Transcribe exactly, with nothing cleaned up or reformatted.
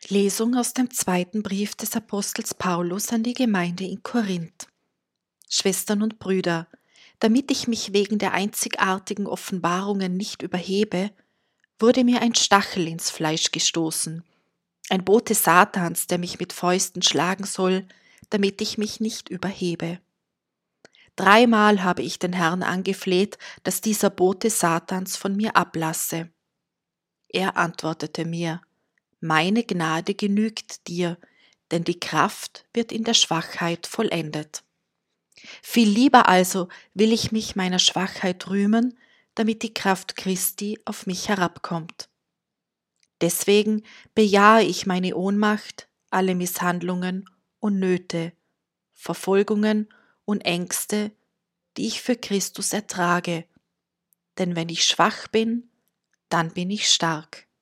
Lesung aus dem zweiten Brief des Apostels Paulus an die Gemeinde in Korinth. Schwestern und Brüder, damit ich mich wegen der einzigartigen Offenbarungen nicht überhebe, wurde mir ein Stachel ins Fleisch gestoßen, ein Bote Satans, der mich mit Fäusten schlagen soll, damit ich mich nicht überhebe. Dreimal habe ich den Herrn angefleht, dass dieser Bote Satans von mir ablasse. Er antwortete mir: Meine Gnade genügt dir, denn die Kraft wird in der Schwachheit vollendet. Viel lieber also will ich mich meiner Schwachheit rühmen, damit die Kraft Christi auf mich herabkommt. Deswegen bejahe ich meine Ohnmacht, alle Misshandlungen und Nöte, Verfolgungen und Ängste, die ich für Christus ertrage. Denn wenn ich schwach bin, dann bin ich stark.